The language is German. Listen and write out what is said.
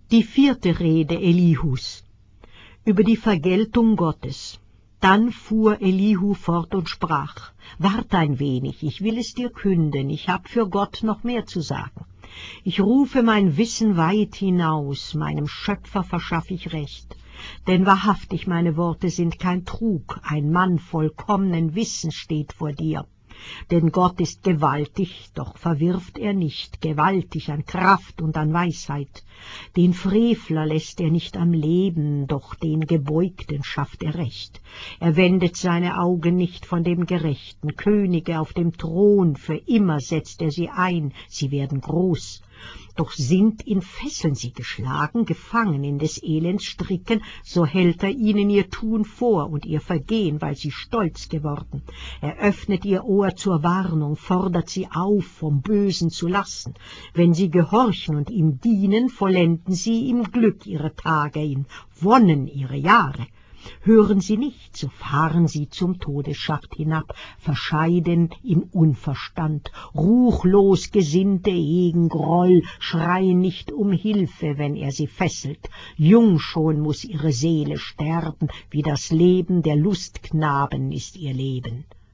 Die 4. Rede Elihus über die Vergeltung Gottes. Dann fuhr Elihu fort und sprach: Wart ein wenig, ich will es dir künden, ich hab für Gott noch mehr zu sagen. Ich rufe mein Wissen weit hinaus, meinem Schöpfer verschaff ich Recht. Denn wahrhaftig meine Worte sind kein Trug, ein Mann vollkommenen Wissens steht vor dir. Denn Gott ist gewaltig, doch verwirft er nicht, gewaltig an Kraft und an Weisheit. Den Frevler lässt er nicht am Leben, doch den Gebeugten schafft er Recht. Er wendet seine Augen nicht von dem Gerechten, Könige auf dem Thron, für immer setzt er sie ein, sie werden groß. Doch sind in Fesseln sie geschlagen, gefangen in des Elends Stricken, so hält er ihnen ihr Tun vor und ihr Vergehen, weil sie stolz geworden. Er öffnet ihr Ohr zur Warnung, fordert sie auf, vom Bösen zu lassen. Wenn sie gehorchen und ihm dienen, vollenden sie im Glück ihre Tage, in Wonnen ihre Jahre. Hören sie nicht, so fahren sie zum Todesschacht hinab, verscheiden im Unverstand. Ruchlos Gesinnte hegen Groll, schreien nicht um Hilfe, wenn er sie fesselt. Jung schon muß ihre Seele sterben, wie das Leben der Lustknaben ist ihr Leben.